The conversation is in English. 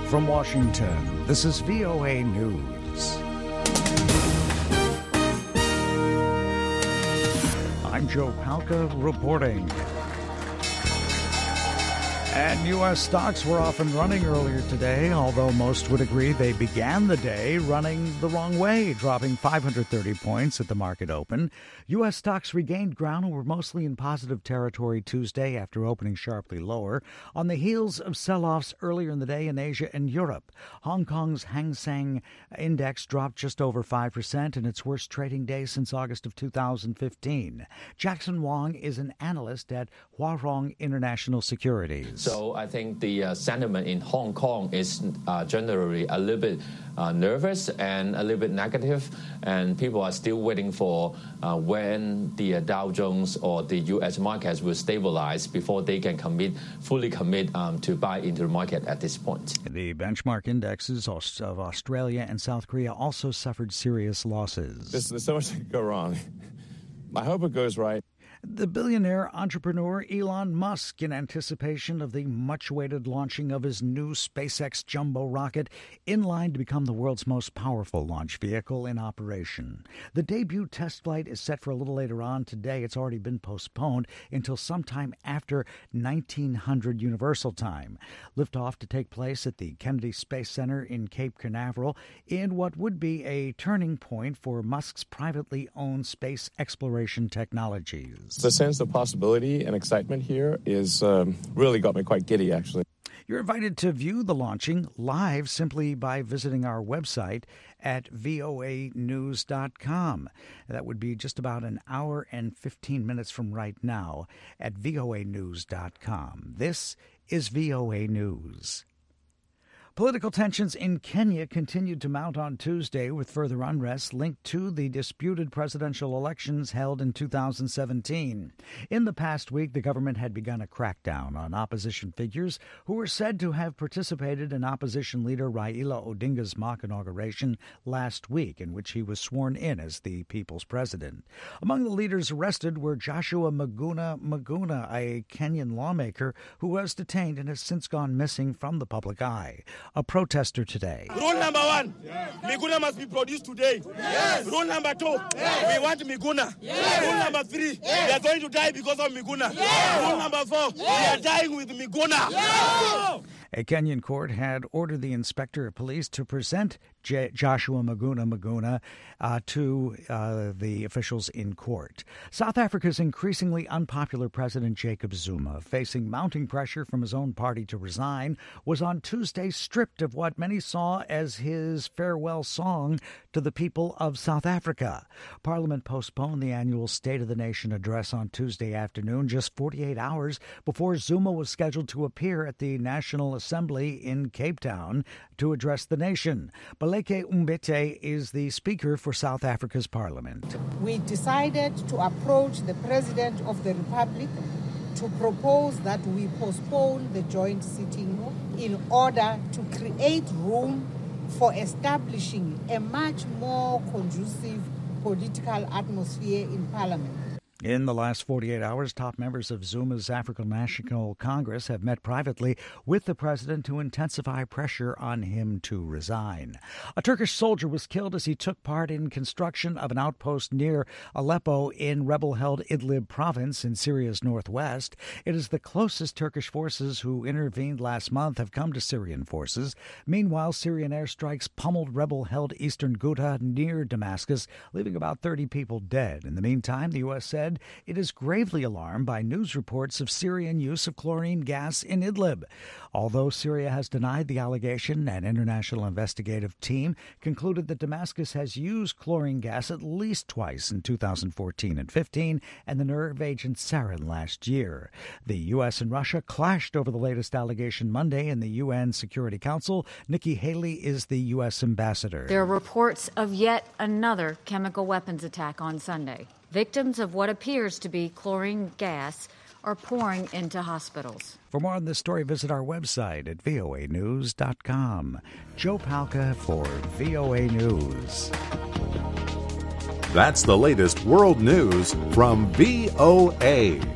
From Washington, this is VOA News. I'm Joe Palca reporting. And U.S. stocks were off and running earlier today, although most would agree they began the day running the wrong way, dropping 530 points at the market open. U.S. stocks regained ground and were mostly in positive territory Tuesday after opening sharply lower, on the heels of sell-offs earlier in the day in Asia and Europe. Hong Kong's Hang Seng Index dropped just over 5% in its worst trading day since August of 2015. Jackson Wong is an analyst at Huarong International Securities. So I think the sentiment in Hong Kong is generally a little bit nervous and a little bit negative, and people are still waiting for when the Dow Jones or the U.S. markets will stabilize before they can fully commit to buy into the market at this point. The benchmark indexes of Australia and South Korea also suffered serious losses. There's so much that could go wrong. I hope it goes right. The billionaire entrepreneur Elon Musk, in anticipation of the much-awaited launching of his new SpaceX jumbo rocket, in line to become the world's most powerful launch vehicle in operation. The debut test flight is set for a little later on today. It's already been postponed until sometime after 1900 Universal Time. Liftoff to take place at the Kennedy Space Center in Cape Canaveral in what would be a turning point for Musk's privately owned space exploration technologies. The sense of possibility and excitement here is really got me quite giddy, actually. You're invited to view the launching live simply by visiting our website at voanews.com. That would be just about an hour and 15 minutes from right now at voanews.com. This is VOA News. Political tensions in Kenya continued to mount on Tuesday, with further unrest linked to the disputed presidential elections held in 2017. In the past week, the government had begun a crackdown on opposition figures who were said to have participated in opposition leader Raila Odinga's mock inauguration last week, in which he was sworn in as the people's president. Among the leaders arrested were Joshua Maguna, a Kenyan lawmaker who was detained and has since gone missing from the public eye. A protester today. Rule number one, Miguna must be produced today. Yes. Rule number two, we want Miguna. Yes. Rule number three, we are going to die because of Miguna. Yes. Rule number four, we are dying with Miguna. Yes. A Kenyan court had ordered the inspector of police to present Joshua Maguna to the officials in court. South Africa's increasingly unpopular President Jacob Zuma, facing mounting pressure from his own party to resign, was on Tuesday stripped of what many saw as his farewell song to the people of South Africa. Parliament postponed the annual State of the Nation address on Tuesday afternoon, just 48 hours before Zuma was scheduled to appear at the National Assembly in Cape Town to address the nation. Baleke Umbete is the Speaker for South Africa's Parliament. We decided to approach the President of the Republic to propose that we postpone the joint sitting in order to create room for establishing a much more conducive political atmosphere in Parliament. In the last 48 hours, top members of Zuma's African National Congress have met privately with the president to intensify pressure on him to resign. A Turkish soldier was killed as he took part in construction of an outpost near Aleppo in rebel-held Idlib province in Syria's northwest. It is the closest Turkish forces who intervened last month have come to Syrian forces. Meanwhile, Syrian airstrikes pummeled rebel-held eastern Ghouta near Damascus, leaving about 30 people dead. In the meantime, the U.S. said it is gravely alarmed by news reports of Syrian use of chlorine gas in Idlib. Although Syria has denied the allegation, an international investigative team concluded that Damascus has used chlorine gas at least twice in 2014 and 15, and the nerve agent sarin last year. The U.S. and Russia clashed over the latest allegation Monday in the UN Security Council. Nikki Haley is the U.S. ambassador. There are reports of yet another chemical weapons attack on Sunday. Victims of what appears to be chlorine gas are pouring into hospitals. For more on this story, visit our website at voanews.com. Joe Palca for VOA News. That's the latest world news from VOA.